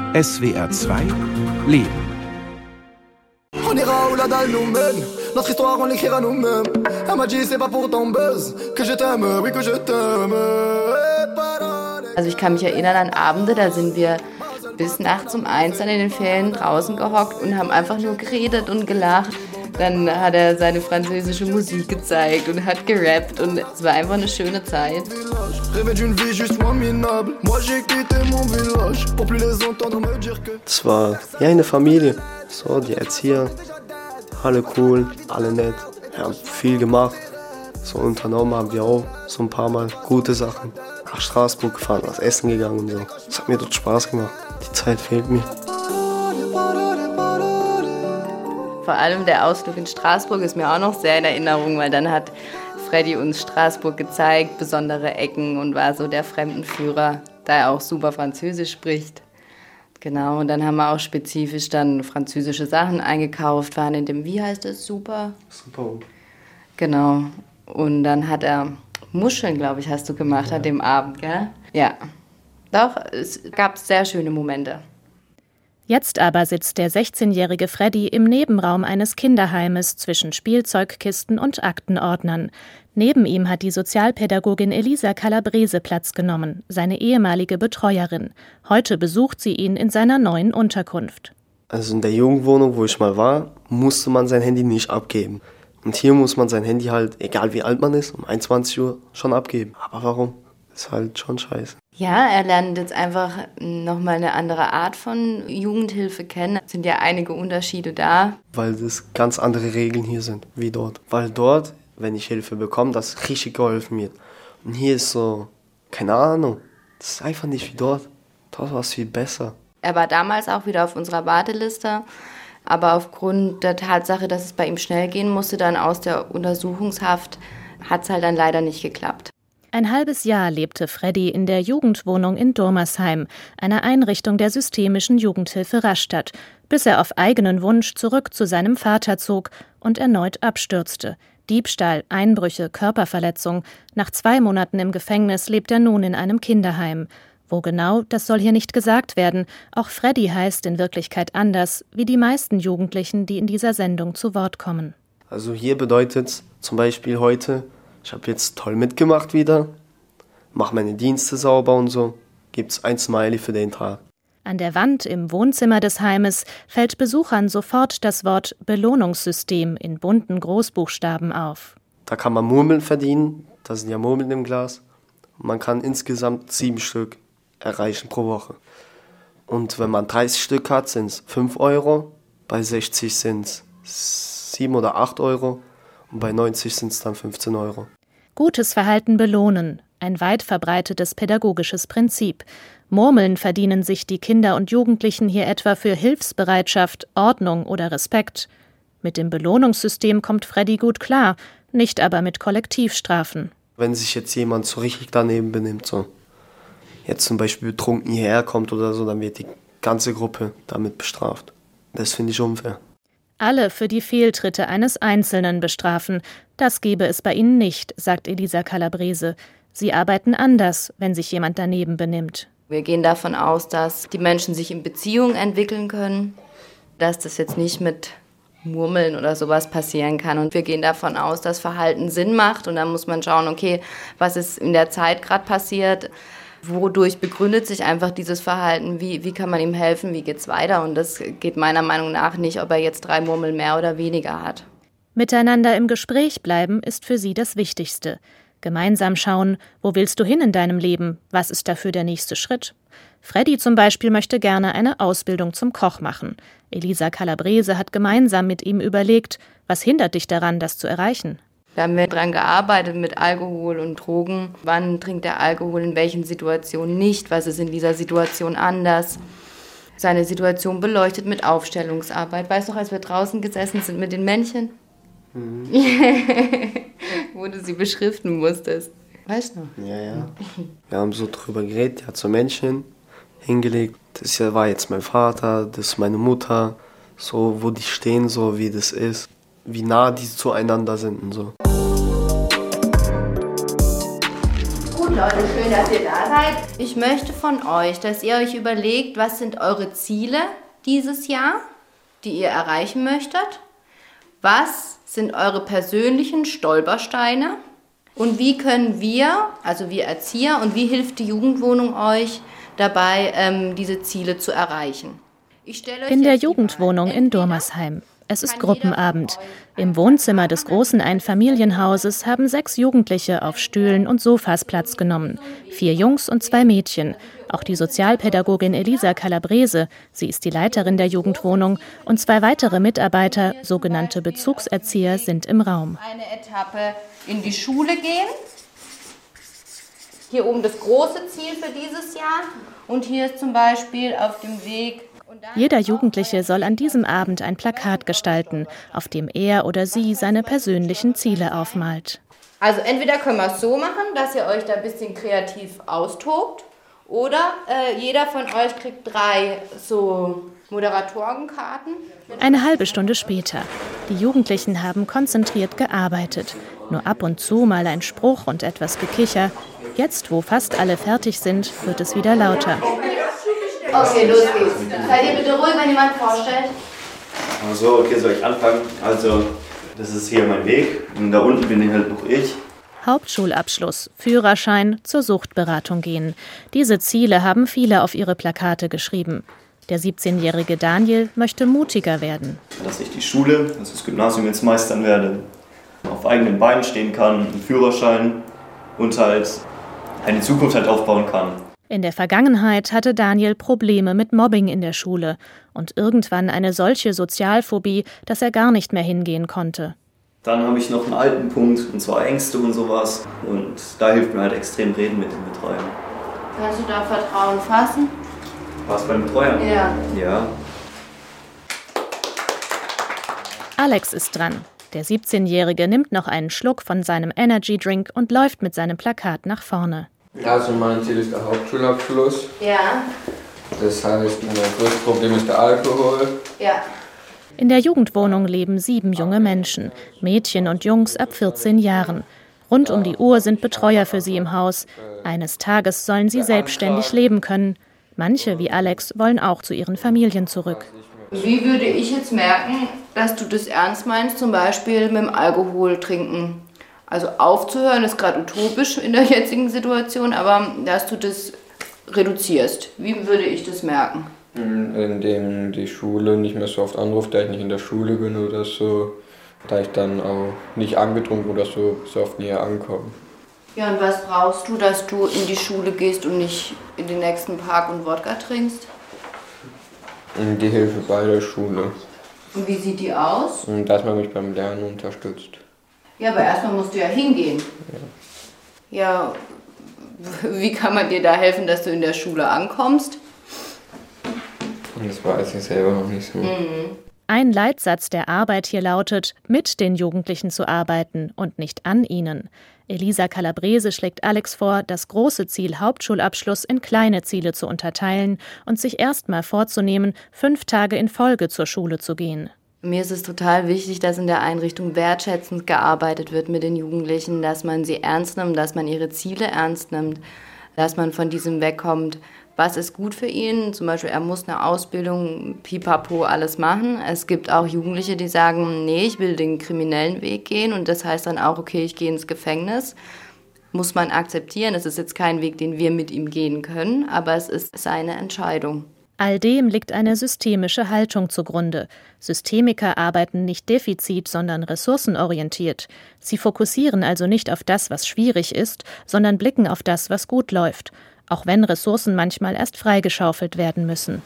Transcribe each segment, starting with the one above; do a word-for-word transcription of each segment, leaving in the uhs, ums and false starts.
S W R zwei Leben. On ira où la dalle nous mène. Notre histoire on l'écrira nous-mêmes. Elle m'a dit c'est pas pour ton buzz que je t'aime, oui que je t'aime. Also ich kann mich erinnern an Abende, da sind wir bis nachts um eins dann in den Ferien draußen gehockt und haben einfach nur geredet und gelacht. Dann hat er seine französische Musik gezeigt und hat gerappt und es war einfach eine schöne Zeit. Das war ja eine Familie, so die Erzieher, alle cool, alle nett, wir haben viel gemacht, so unternommen haben wir auch so ein paar Mal gute Sachen. Nach Straßburg gefahren, was essen gegangen und so. Das hat mir dort Spaß gemacht, die Zeit fehlt mir. Vor allem der Ausflug in Straßburg ist mir auch noch sehr in Erinnerung, weil dann hat Freddy uns Straßburg gezeigt, besondere Ecken und war so der Fremdenführer, da er auch super Französisch spricht. Genau, und dann haben wir auch spezifisch dann französische Sachen eingekauft, waren in dem, wie heißt es, Super? Super. Genau, und dann hat er Muscheln, glaube ich, hast du gemacht ja. An dem Abend, gell? Ja, doch, es gab sehr schöne Momente. Jetzt aber sitzt der sechzehnjährige Freddy im Nebenraum eines Kinderheimes zwischen Spielzeugkisten und Aktenordnern. Neben ihm hat die Sozialpädagogin Elisa Calabrese Platz genommen, seine ehemalige Betreuerin. Heute besucht sie ihn in seiner neuen Unterkunft. Also in der Jugendwohnung, wo ich mal war, musste man sein Handy nicht abgeben. Und hier muss man sein Handy halt, egal wie alt man ist, um einundzwanzig Uhr schon abgeben. Aber warum? Ist halt schon scheiße. Ja, er lernt jetzt einfach nochmal eine andere Art von Jugendhilfe kennen. Es sind ja einige Unterschiede da. Weil es ganz andere Regeln hier sind, wie dort. Weil dort, wenn ich Hilfe bekomme, das richtig geholfen wird. Und hier ist so, keine Ahnung, das ist einfach nicht wie dort. Dort war es viel besser. Er war damals auch wieder auf unserer Warteliste. Aber aufgrund der Tatsache, dass es bei ihm schnell gehen musste, dann aus der Untersuchungshaft, hat es halt dann leider nicht geklappt. Ein halbes Jahr lebte Freddy in der Jugendwohnung in Durmersheim, einer Einrichtung der systemischen Jugendhilfe Rastatt, bis er auf eigenen Wunsch zurück zu seinem Vater zog und erneut abstürzte. Diebstahl, Einbrüche, Körperverletzung. Nach zwei Monaten im Gefängnis lebt er nun in einem Kinderheim. Wo genau, das soll hier nicht gesagt werden. Auch Freddy heißt in Wirklichkeit anders, wie die meisten Jugendlichen, die in dieser Sendung zu Wort kommen. Also hier bedeutet es zum Beispiel heute, ich habe jetzt toll mitgemacht wieder, mache meine Dienste sauber und so, gibt's ein Smiley für den Tag. An der Wand im Wohnzimmer des Heimes fällt Besuchern sofort das Wort Belohnungssystem in bunten Großbuchstaben auf. Da kann man Murmeln verdienen, da sind ja Murmeln im Glas. Und man kann insgesamt sieben Stück erreichen pro Woche. Und wenn man dreißig Stück hat, sind es fünf Euro, bei sechzig sind es sieben oder acht Euro. Und bei neunzig sind es dann fünfzehn Euro. Gutes Verhalten belohnen, ein weit verbreitetes pädagogisches Prinzip. Murmeln verdienen sich die Kinder und Jugendlichen hier etwa für Hilfsbereitschaft, Ordnung oder Respekt. Mit dem Belohnungssystem kommt Freddy gut klar, nicht aber mit Kollektivstrafen. Wenn sich jetzt jemand so richtig daneben benimmt, so jetzt zum Beispiel betrunken hierher kommt oder so, dann wird die ganze Gruppe damit bestraft. Das finde ich unfair. Alle für die Fehltritte eines Einzelnen bestrafen, das gebe es bei ihnen nicht, sagt Elisa Calabrese. Sie arbeiten anders, wenn sich jemand daneben benimmt. Wir gehen davon aus, dass die Menschen sich in Beziehungen entwickeln können, dass das jetzt nicht mit Murmeln oder sowas passieren kann. Und wir gehen davon aus, dass Verhalten Sinn macht. Und dann muss man schauen, okay, was ist in der Zeit gerade passiert? Wodurch begründet sich einfach dieses Verhalten? Wie, wie kann man ihm helfen? Wie geht's weiter? Und das geht meiner Meinung nach nicht, ob er jetzt drei Murmeln mehr oder weniger hat. Miteinander im Gespräch bleiben ist für sie das Wichtigste. Gemeinsam schauen, wo willst du hin in deinem Leben? Was ist dafür der nächste Schritt? Freddy zum Beispiel möchte gerne eine Ausbildung zum Koch machen. Elisa Calabrese hat gemeinsam mit ihm überlegt, was hindert dich daran, das zu erreichen? Da haben wir dran gearbeitet mit Alkohol und Drogen. Wann trinkt er Alkohol, in welchen Situationen nicht? Was ist in dieser Situation anders? Seine Situation beleuchtet mit Aufstellungsarbeit. Weißt du noch, als wir draußen gesessen sind mit den Männchen? Mhm. Wo du sie beschriften musstest. Weißt du noch? Ja, ja. Wir haben so drüber geredet, er hat so Männchen hingelegt. Das hier war jetzt mein Vater, das ist meine Mutter. So, wo die stehen, so wie das ist. Wie nah die zueinander sind und so. Gut, Leute, schön, dass ihr da Mahlzeit. Ich möchte von euch, dass ihr euch überlegt, was sind eure Ziele dieses Jahr, die ihr erreichen möchtet? Was sind eure persönlichen Stolpersteine? Und wie können wir, also wir Erzieher, und wie hilft die Jugendwohnung euch dabei, ähm, diese Ziele zu erreichen? Ich stelle euch in der Jugendwohnung in Durmersheim. Es ist Gruppenabend. Im Wohnzimmer des großen Einfamilienhauses haben sechs Jugendliche auf Stühlen und Sofas Platz genommen. Vier Jungs und zwei Mädchen. Auch die Sozialpädagogin Elisa Calabrese, sie ist die Leiterin der Jugendwohnung, und zwei weitere Mitarbeiter, sogenannte Bezugserzieher, sind im Raum. Eine Etappe in die Schule gehen. Hier oben das große Ziel für dieses Jahr. Und hier ist zum Beispiel auf dem Weg... Jeder Jugendliche soll an diesem Abend ein Plakat gestalten, auf dem er oder sie seine persönlichen Ziele aufmalt. Also entweder können wir es so machen, dass ihr euch da ein bisschen kreativ austobt, oder äh, jeder von euch kriegt drei so Moderatorenkarten. Eine halbe Stunde später. Die Jugendlichen haben konzentriert gearbeitet. Nur ab und zu mal ein Spruch und etwas Gekicher. Jetzt, wo fast alle fertig sind, wird es wieder lauter. Okay, los geht's. Seid ihr bitte ruhig, wenn jemand vorstellt? Also, okay, soll ich anfangen? Also, das ist hier mein Weg und da unten bin ich halt noch ich. Hauptschulabschluss, Führerschein, zur Suchtberatung gehen. Diese Ziele haben viele auf ihre Plakate geschrieben. Der siebzehnjährige Daniel möchte mutiger werden. Dass ich die Schule, also das Gymnasium jetzt meistern werde, auf eigenen Beinen stehen kann, einen Führerschein und halt eine Zukunft halt aufbauen kann. In der Vergangenheit hatte Daniel Probleme mit Mobbing in der Schule und irgendwann eine solche Sozialphobie, dass er gar nicht mehr hingehen konnte. Dann habe ich noch einen alten Punkt, und zwar Ängste und sowas. Und da hilft mir halt extrem Reden mit dem Betreuer. Kannst du da Vertrauen fassen? Was beim Betreuer? Ja. Ja. Alex ist dran. Der siebzehnjährige nimmt noch einen Schluck von seinem Energy Drink und läuft mit seinem Plakat nach vorne. Also mein Ziel ist der Hauptschulabschluss. Ja. Das heißt, mein größtes Problem ist der Alkohol. Ja. In der Jugendwohnung leben sieben junge Menschen, Mädchen und Jungs ab vierzehn Jahren. Rund um die Uhr sind Betreuer für sie im Haus. Eines Tages sollen sie selbstständig leben können. Manche, wie Alex, wollen auch zu ihren Familien zurück. Wie würde ich jetzt merken, dass du das ernst meinst, zum Beispiel mit dem Alkohol trinken? Also aufzuhören ist gerade utopisch in der jetzigen Situation, aber dass du das reduzierst. Wie würde ich das merken? Indem die Schule nicht mehr so oft anruft, da ich nicht in der Schule bin oder so, da ich dann auch nicht angetrunken oder so, so oft näher ankomme. Ja, und was brauchst du, dass du in die Schule gehst und nicht in den nächsten Park und Wodka trinkst? Die Hilfe bei der Schule. Und wie sieht die aus? Dass man mich beim Lernen unterstützt. Ja, aber erstmal musst du ja hingehen. Ja. Ja, wie kann man dir da helfen, dass du in der Schule ankommst? Das weiß ich selber noch nicht so. Mhm. Ein Leitsatz der Arbeit hier lautet, mit den Jugendlichen zu arbeiten und nicht an ihnen. Elisa Calabrese schlägt Alex vor, das große Ziel Hauptschulabschluss in kleine Ziele zu unterteilen und sich erstmal vorzunehmen, fünf Tage in Folge zur Schule zu gehen. Mir ist es total wichtig, dass in der Einrichtung wertschätzend gearbeitet wird mit den Jugendlichen, dass man sie ernst nimmt, dass man ihre Ziele ernst nimmt, dass man von diesem wegkommt. Was ist gut für ihn? Zum Beispiel, er muss eine Ausbildung, pipapo, alles machen. Es gibt auch Jugendliche, die sagen, nee, ich will den kriminellen Weg gehen. Und das heißt dann auch, okay, ich gehe ins Gefängnis. Muss man akzeptieren. Es ist jetzt kein Weg, den wir mit ihm gehen können, aber es ist seine Entscheidung. All dem liegt eine systemische Haltung zugrunde. Systemiker arbeiten nicht defizit, sondern ressourcenorientiert. Sie fokussieren also nicht auf das, was schwierig ist, sondern blicken auf das, was gut läuft. Auch wenn Ressourcen manchmal erst freigeschaufelt werden müssen.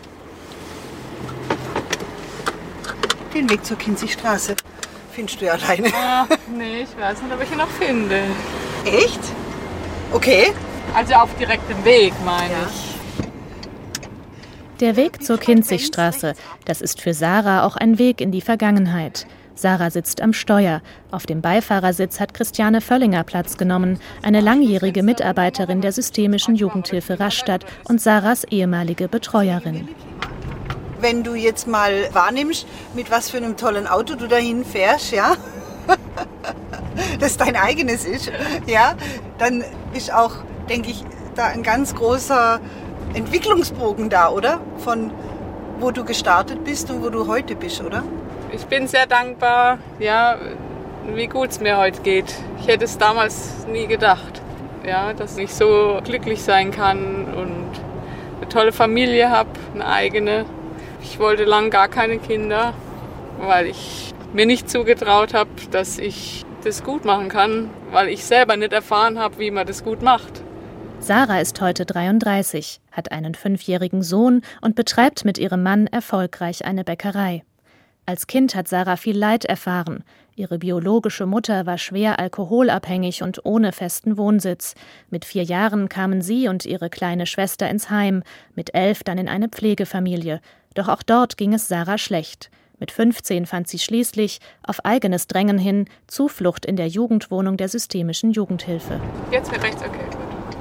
Den Weg zur Kinzigstraße findest du ja alleine. Ach, nee, ich weiß nicht, ob ich ihn noch finde. Echt? Okay. Also auf direktem Weg, meine Ja. ich. Der Weg zur Kinzigstraße, das ist für Sarah auch ein Weg in die Vergangenheit. Sarah sitzt am Steuer. Auf dem Beifahrersitz hat Christiane Völlinger Platz genommen, eine langjährige Mitarbeiterin der systemischen Jugendhilfe Rastatt und Sarahs ehemalige Betreuerin. Wenn du jetzt mal wahrnimmst, mit was für einem tollen Auto du dahin fährst, ja, das dein eigenes ist, ja, dann ist auch, denke ich, da ein ganz großer Entwicklungsbogen da, oder? Von wo du gestartet bist und wo du heute bist, oder? Ich bin sehr dankbar, ja, wie gut es mir heute geht. Ich hätte es damals nie gedacht, ja, dass ich so glücklich sein kann und eine tolle Familie habe, eine eigene. Ich wollte lange gar keine Kinder, weil ich mir nicht zugetraut habe, dass ich das gut machen kann, weil ich selber nicht erfahren habe, wie man das gut macht. Sarah ist heute dreiunddreißig, hat einen fünfjährigen Sohn und betreibt mit ihrem Mann erfolgreich eine Bäckerei. Als Kind hat Sarah viel Leid erfahren. Ihre biologische Mutter war schwer alkoholabhängig und ohne festen Wohnsitz. Mit vier Jahren kamen sie und ihre kleine Schwester ins Heim, mit elf dann in eine Pflegefamilie. Doch auch dort ging es Sarah schlecht. Mit fünfzehn fand sie schließlich, auf eigenes Drängen hin, Zuflucht in der Jugendwohnung der systemischen Jugendhilfe. Jetzt mir rechts, okay, gut.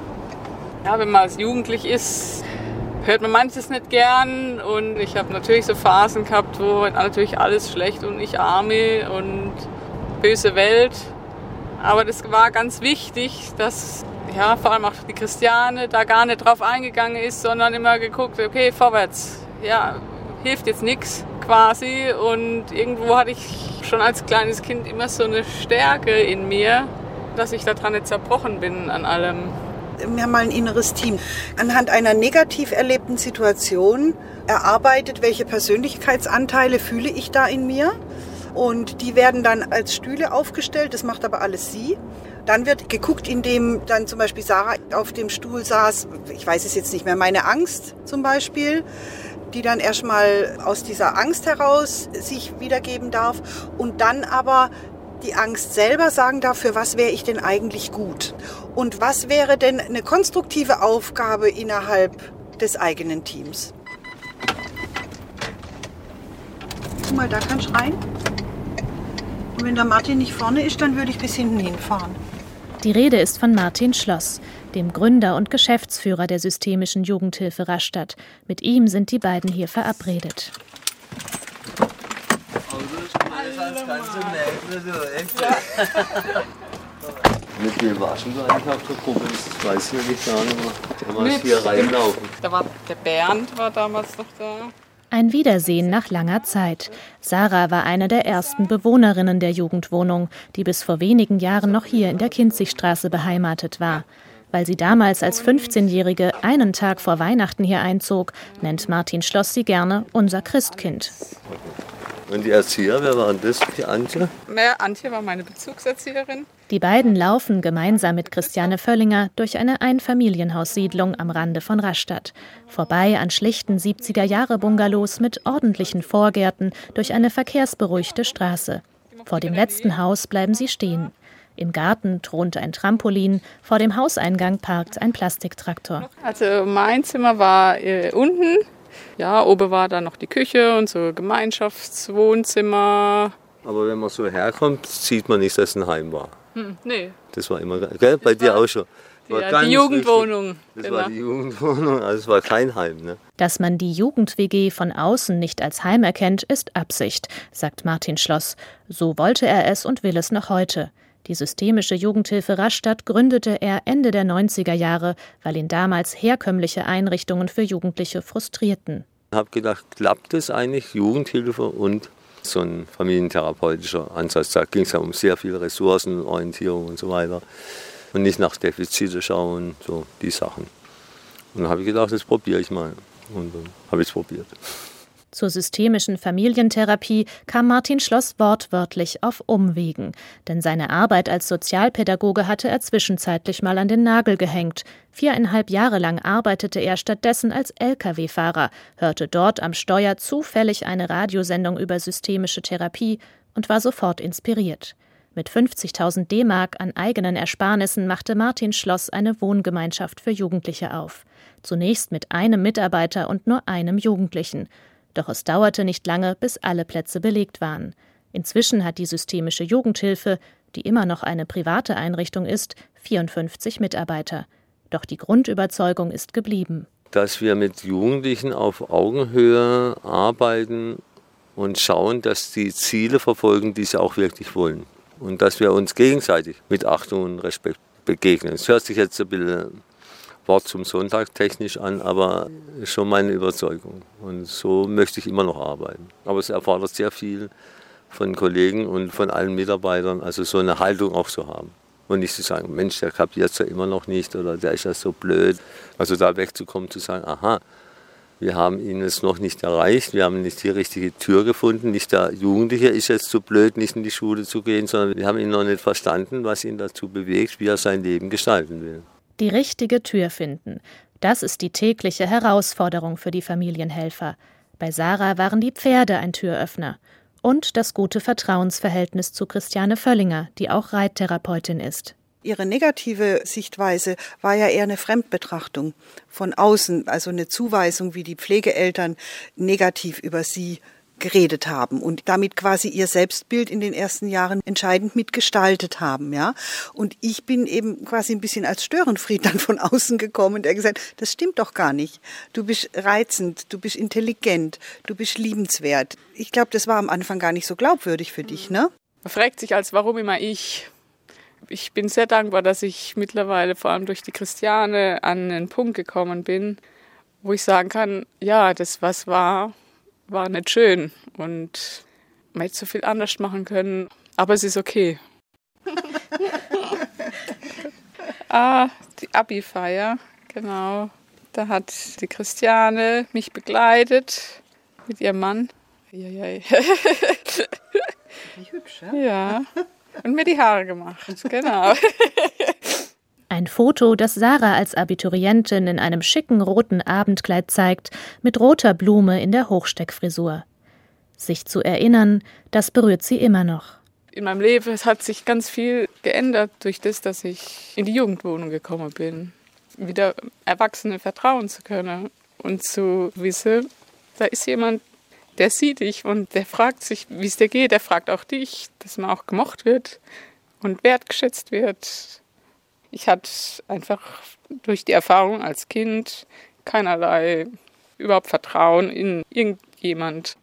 Ja, wenn man als jugendlich ist, hört man manches nicht gern und ich habe natürlich so Phasen gehabt, wo natürlich alles schlecht und ich arme und böse Welt. Aber das war ganz wichtig, dass ja, vor allem auch die Christiane da gar nicht drauf eingegangen ist, sondern immer geguckt, okay, vorwärts, ja, hilft jetzt nichts quasi. Und irgendwo hatte ich schon als kleines Kind immer so eine Stärke in mir, dass ich daran nicht zerbrochen bin an allem. Wir haben mal ein inneres Team. Anhand einer negativ erlebten Situation erarbeitet, welche Persönlichkeitsanteile fühle ich da in mir. Und die werden dann als Stühle aufgestellt, das macht aber alles sie. Dann wird geguckt, indem dann zum Beispiel Sarah auf dem Stuhl saß, ich weiß es jetzt nicht mehr, meine Angst zum Beispiel, die dann erstmal aus dieser Angst heraus sich wiedergeben darf und dann aber die Angst selber sagen darf, für was wäre ich denn eigentlich gut? Und was wäre denn eine konstruktive Aufgabe innerhalb des eigenen Teams? Guck mal, da kannst du rein. Und wenn der Martin nicht vorne ist, dann würde ich bis hinten hinfahren. Die Rede ist von Martin Schloss, dem Gründer und Geschäftsführer der systemischen Jugendhilfe Rastatt. Mit ihm sind die beiden hier verabredet. Mit wem warst du eigentlich auf der Gruppe? Das weiß ich nicht gar nicht mehr. Der war hier reinlaufen. Da war der Bernd war damals noch da. Ein Wiedersehen nach langer Zeit. Sarah war eine der ersten Bewohnerinnen der Jugendwohnung, die bis vor wenigen Jahren noch hier in der Kinzigstraße beheimatet war. Weil sie damals als fünfzehnjährige einen Tag vor Weihnachten hier einzog, nennt Martin Schloss sie gerne unser Christkind. Und die Erzieher, wer war das? Die Antje? Ja, Antje war meine Bezugserzieherin. Die beiden laufen gemeinsam mit Christiane Völlinger durch eine Einfamilienhaussiedlung am Rande von Rastatt. Vorbei an schlichten siebziger-Jahre-Bungalows mit ordentlichen Vorgärten durch eine verkehrsberuhigte Straße. Vor dem letzten Haus bleiben sie stehen. Im Garten thront ein Trampolin, vor dem Hauseingang parkt ein Plastiktraktor. Also mein Zimmer war äh, unten. Ja, oben war dann noch die Küche und so Gemeinschaftswohnzimmer. Aber wenn man so herkommt, sieht man nicht, dass es ein Heim war. Hm, nee. Das war immer, gell? Bei dir auch schon. Die, ja, die Jugendwohnung. Das genau. war die Jugendwohnung, also es war kein Heim. Ne? Dass man die Jugend-W G von außen nicht als Heim erkennt, ist Absicht, sagt Martin Schloss. So wollte er es und will es noch heute. Die systemische Jugendhilfe Rastatt gründete er Ende der neunziger Jahre, weil ihn damals herkömmliche Einrichtungen für Jugendliche frustrierten. Ich habe gedacht, klappt es eigentlich, Jugendhilfe und so ein familientherapeutischer Ansatz. Da ging es ja um sehr viele Ressourcen, Orientierung und so weiter. Und nicht nach Defizite schauen, so die Sachen. Und dann habe ich gedacht, das probiere ich mal. Und dann habe ich es probiert. Zur systemischen Familientherapie kam Martin Schloss wortwörtlich auf Umwegen. Denn seine Arbeit als Sozialpädagoge hatte er zwischenzeitlich mal an den Nagel gehängt. Viereinhalb Jahre lang arbeitete er stattdessen als L K W-Fahrer, hörte dort am Steuer zufällig eine Radiosendung über systemische Therapie und war sofort inspiriert. Mit fünfzigtausend D-Mark an eigenen Ersparnissen machte Martin Schloss eine Wohngemeinschaft für Jugendliche auf. Zunächst mit einem Mitarbeiter und nur einem Jugendlichen. Doch es dauerte nicht lange, bis alle Plätze belegt waren. Inzwischen hat die systemische Jugendhilfe, die immer noch eine private Einrichtung ist, vierundfünfzig Mitarbeiter. Doch die Grundüberzeugung ist geblieben. Dass wir mit Jugendlichen auf Augenhöhe arbeiten und schauen, dass die Ziele verfolgen, die sie auch wirklich wollen. Und dass wir uns gegenseitig mit Achtung und Respekt begegnen. Es hört sich jetzt ein bisschen Wort zum Sonntag technisch an, aber schon meine Überzeugung. Und so möchte ich immer noch arbeiten. Aber es erfordert sehr viel von Kollegen und von allen Mitarbeitern, also so eine Haltung auch zu haben. Und nicht zu sagen, Mensch, der kapiert es ja immer noch nicht oder der ist ja so blöd. Also da wegzukommen, zu sagen, aha, wir haben ihn jetzt noch nicht erreicht, wir haben nicht die richtige Tür gefunden. Nicht der Jugendliche ist jetzt so blöd, nicht in die Schule zu gehen, sondern wir haben ihn noch nicht verstanden, was ihn dazu bewegt, wie er sein Leben gestalten will. Die richtige Tür finden, das ist die tägliche Herausforderung für die Familienhelfer. Bei Sarah waren die Pferde ein Türöffner. Und das gute Vertrauensverhältnis zu Christiane Völlinger, die auch Reittherapeutin ist. Ihre negative Sichtweise war ja eher eine Fremdbetrachtung von außen, also eine Zuweisung, wie die Pflegeeltern negativ über sie geredet haben und damit quasi ihr Selbstbild in den ersten Jahren entscheidend mitgestaltet haben, ja. Und ich bin eben quasi ein bisschen als Störenfried dann von außen gekommen, der gesagt, das stimmt doch gar nicht. Du bist reizend, du bist intelligent, du bist liebenswert. Ich glaube, das war am Anfang gar nicht so glaubwürdig für dich, ne? Man fragt sich als, warum immer ich? Ich bin sehr dankbar, dass ich mittlerweile vor allem durch die Christiane an einen Punkt gekommen bin, wo ich sagen kann, ja, das was war, war nicht schön und man hätte so viel anders machen können, aber es ist okay. ah, die Abi-Feier, genau. Da hat die Christiane mich begleitet mit ihrem Mann. Wie hübsch, ja? Ja, und mir die Haare gemacht, genau. Ein Foto, das Sarah als Abiturientin in einem schicken roten Abendkleid zeigt, mit roter Blume in der Hochsteckfrisur. Sich zu erinnern, das berührt sie immer noch. In meinem Leben hat sich ganz viel geändert durch das, dass ich in die Jugendwohnung gekommen bin. Wieder Erwachsene vertrauen zu können und zu wissen, da ist jemand, der sieht dich und der fragt sich, wie es dir geht. Der fragt auch dich, dass man auch gemocht wird und wertgeschätzt wird. Ich hatte einfach durch die Erfahrung als Kind keinerlei überhaupt Vertrauen in irgendjemand.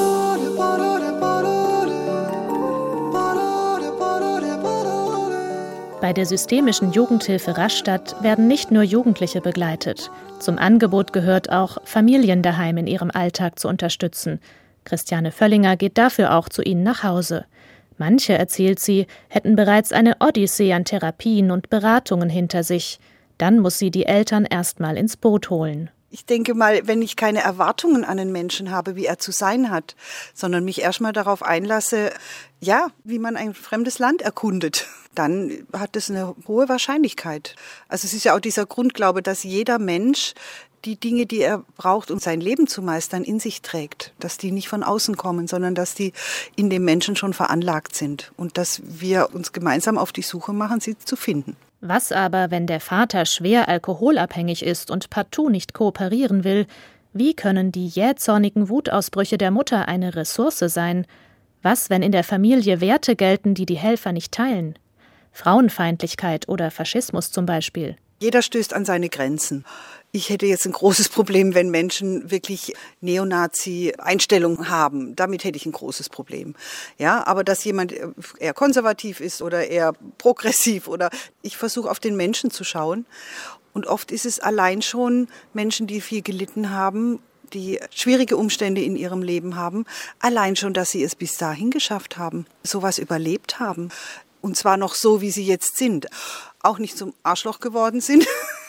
Bei der systemischen Jugendhilfe Rastatt werden nicht nur Jugendliche begleitet. Zum Angebot gehört auch, Familien daheim in ihrem Alltag zu unterstützen. Christiane Völlinger geht dafür auch zu ihnen nach Hause. Manche, erzählt sie, hätten bereits eine Odyssee an Therapien und Beratungen hinter sich. Dann muss sie die Eltern erstmal ins Boot holen. Ich denke mal, wenn ich keine Erwartungen an einen Menschen habe, wie er zu sein hat, sondern mich erstmal darauf einlasse, ja, wie man ein fremdes Land erkundet, dann hat es eine hohe Wahrscheinlichkeit. Also es ist ja auch dieser Grundglaube, dass jeder Mensch die Dinge, die er braucht, um sein Leben zu meistern, in sich trägt. Dass die nicht von außen kommen, sondern dass die in dem Menschen schon veranlagt sind. Und dass wir uns gemeinsam auf die Suche machen, sie zu finden. Was aber, wenn der Vater schwer alkoholabhängig ist und partout nicht kooperieren will? Wie können die jähzornigen Wutausbrüche der Mutter eine Ressource sein? Was, wenn in der Familie Werte gelten, die die Helfer nicht teilen? Frauenfeindlichkeit oder Faschismus zum Beispiel. Jeder stößt an seine Grenzen. Ich hätte jetzt ein großes Problem, wenn Menschen wirklich Neonazi-Einstellungen haben. Damit hätte ich ein großes Problem. Ja, aber dass jemand eher konservativ ist oder eher progressiv oder ich versuche auf den Menschen zu schauen. Und oft ist es allein schon Menschen, die viel gelitten haben, die schwierige Umstände in ihrem Leben haben, allein schon, dass sie es bis dahin geschafft haben, sowas überlebt haben. Und zwar noch so, wie sie jetzt sind. Auch nicht zum Arschloch geworden sind.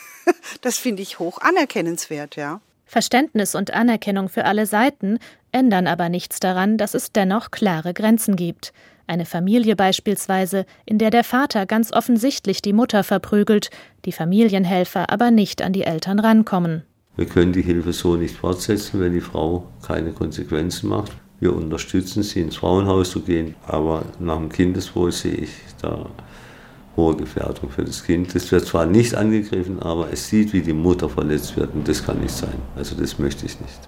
Das finde ich hoch anerkennenswert, ja. Verständnis und Anerkennung für alle Seiten ändern aber nichts daran, dass es dennoch klare Grenzen gibt. Eine Familie beispielsweise, in der der Vater ganz offensichtlich die Mutter verprügelt, die Familienhelfer aber nicht an die Eltern rankommen. Wir können die Hilfe so nicht fortsetzen, wenn die Frau keine Konsequenzen macht. Wir unterstützen sie, ins Frauenhaus zu gehen, aber nach dem Kindeswohl sehe ich da hohe Gefährdung für das Kind. Das wird zwar nicht angegriffen, aber es sieht, wie die Mutter verletzt wird und das kann nicht sein. Also das möchte ich nicht.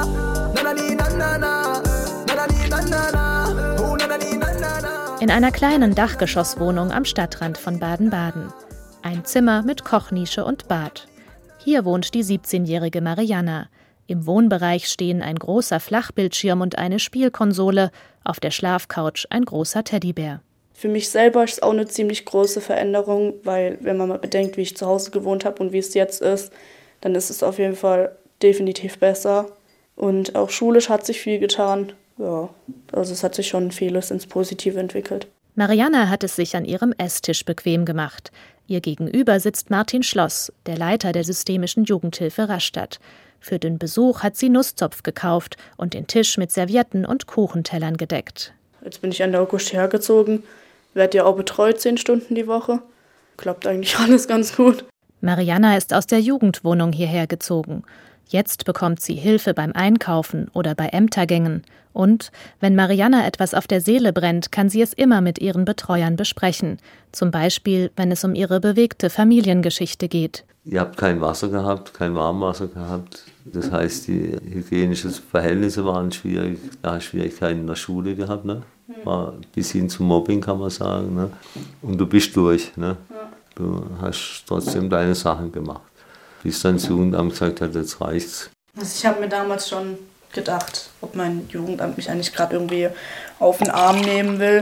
In einer kleinen Dachgeschosswohnung am Stadtrand von Baden-Baden. Ein Zimmer mit Kochnische und Bad. Hier wohnt die siebzehnjährige Marianna. Im Wohnbereich stehen ein großer Flachbildschirm und eine Spielkonsole, auf der Schlafcouch ein großer Teddybär. Für mich selber ist es auch eine ziemlich große Veränderung, weil wenn man mal bedenkt, wie ich zu Hause gewohnt habe und wie es jetzt ist, dann ist es auf jeden Fall definitiv besser. Und auch schulisch hat sich viel getan. Ja, also es hat sich schon vieles ins Positive entwickelt. Marianna hat es sich an ihrem Esstisch bequem gemacht. Ihr gegenüber sitzt Martin Schloss, der Leiter der systemischen Jugendhilfe Rastatt. Für den Besuch hat sie Nusszopf gekauft und den Tisch mit Servietten und Kuchentellern gedeckt. Jetzt bin ich Ende August hergezogen, werde ja auch betreut zehn Stunden die Woche. Klappt eigentlich alles ganz gut. Marianna ist aus der Jugendwohnung hierher gezogen. Jetzt bekommt sie Hilfe beim Einkaufen oder bei Ämtergängen. Und wenn Marianna etwas auf der Seele brennt, kann sie es immer mit ihren Betreuern besprechen. Zum Beispiel, wenn es um ihre bewegte Familiengeschichte geht. Ihr habt kein Wasser gehabt, kein Warmwasser gehabt. Das heißt, die hygienischen Verhältnisse waren schwierig. Da hast du Schwierigkeiten in der Schule gehabt. Ne? War bis hin zum Mobbing, kann man sagen. Ne? Und du bist durch. Ne? Du hast trotzdem deine Sachen gemacht. Bis dann das Jugendamt gesagt hat, jetzt reicht's. Also ich habe mir damals schon gedacht, ob mein Jugendamt mich eigentlich gerade irgendwie auf den Arm nehmen will,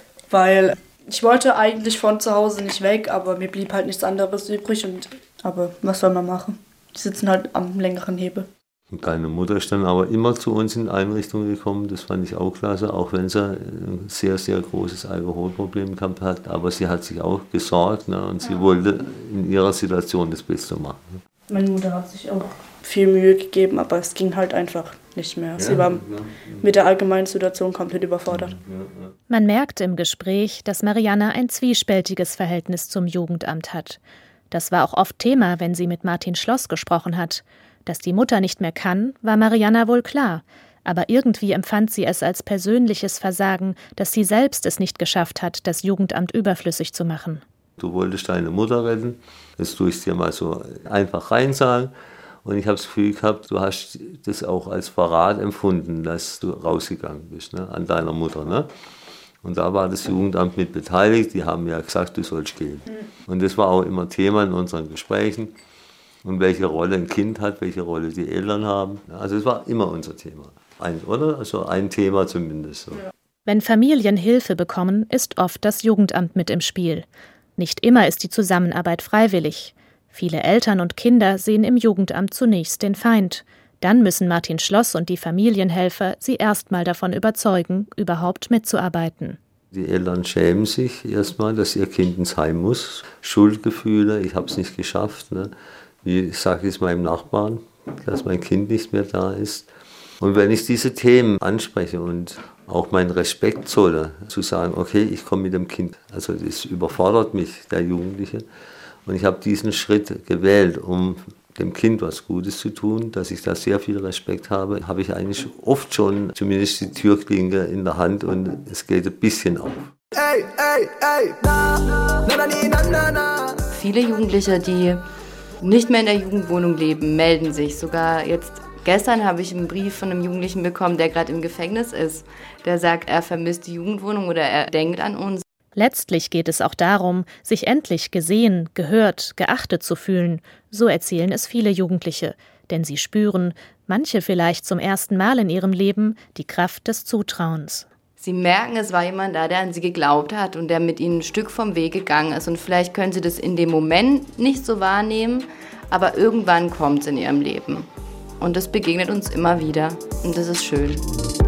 weil ich wollte eigentlich von zu Hause nicht weg, aber mir blieb halt nichts anderes übrig. Und, aber was soll man machen? Die sitzen halt am längeren Hebel. Und deine Mutter ist dann aber immer zu uns in Einrichtungen gekommen, das fand ich auch klasse, auch wenn sie ein sehr, sehr großes Alkoholproblem gehabt hat. Aber sie hat sich auch gesorgt, ne, und sie ja. wollte in ihrer Situation das Beste machen. Meine Mutter hat sich auch viel Mühe gegeben, aber es ging halt einfach nicht mehr. Ja, sie war ja, ja. mit der allgemeinen Situation komplett überfordert. Ja, ja. Man merkt im Gespräch, dass Marianna ein zwiespältiges Verhältnis zum Jugendamt hat. Das war auch oft Thema, wenn sie mit Martin Schloss gesprochen hat. Dass die Mutter nicht mehr kann, war Marianna wohl klar. Aber irgendwie empfand sie es als persönliches Versagen, dass sie selbst es nicht geschafft hat, das Jugendamt überflüssig zu machen. Du wolltest deine Mutter retten, das tue ich dir mal so einfach rein sagen. Und ich habe das Gefühl gehabt, du hast das auch als Verrat empfunden, dass du rausgegangen bist, ne, an deiner Mutter. Ne? Und da war das Jugendamt mit beteiligt, die haben ja gesagt, du sollst gehen. Und das war auch immer Thema in unseren Gesprächen. Und welche Rolle ein Kind hat, welche Rolle die Eltern haben. Also es war immer unser Thema, ein, oder? Also ein Thema zumindest. So. Wenn Familien Hilfe bekommen, ist oft das Jugendamt mit im Spiel. Nicht immer ist die Zusammenarbeit freiwillig. Viele Eltern und Kinder sehen im Jugendamt zunächst den Feind. Dann müssen Martin Schloss und die Familienhelfer sie erstmal davon überzeugen, überhaupt mitzuarbeiten. Die Eltern schämen sich erstmal, dass ihr Kind ins Heim muss. Schuldgefühle, ich habe es nicht geschafft. Ne? Wie sage ich es meinem Nachbarn, dass mein Kind nicht mehr da ist. Und wenn ich diese Themen anspreche und auch meinen Respekt zolle, zu sagen, okay, ich komme mit dem Kind, also das überfordert mich, der Jugendliche. Und ich habe diesen Schritt gewählt, um dem Kind was Gutes zu tun, dass ich da sehr viel Respekt habe, habe ich eigentlich oft schon zumindest die Türklinke in der Hand und es geht ein bisschen auf. Ey, ey, ey, na, na, na, na, na, na. Viele Jugendliche, die nicht mehr in der Jugendwohnung leben, melden sich. Sogar jetzt gestern habe ich einen Brief von einem Jugendlichen bekommen, der gerade im Gefängnis ist. Der sagt, er vermisst die Jugendwohnung oder er denkt an uns. Letztlich geht es auch darum, sich endlich gesehen, gehört, geachtet zu fühlen. So erzählen es viele Jugendliche. Denn sie spüren, manche vielleicht zum ersten Mal in ihrem Leben, die Kraft des Zutrauens. Sie merken, es war jemand da, der an sie geglaubt hat und der mit ihnen ein Stück vom Weg gegangen ist. Und vielleicht können sie das in dem Moment nicht so wahrnehmen, aber irgendwann kommt es in ihrem Leben. Und das begegnet uns immer wieder. Und das ist schön.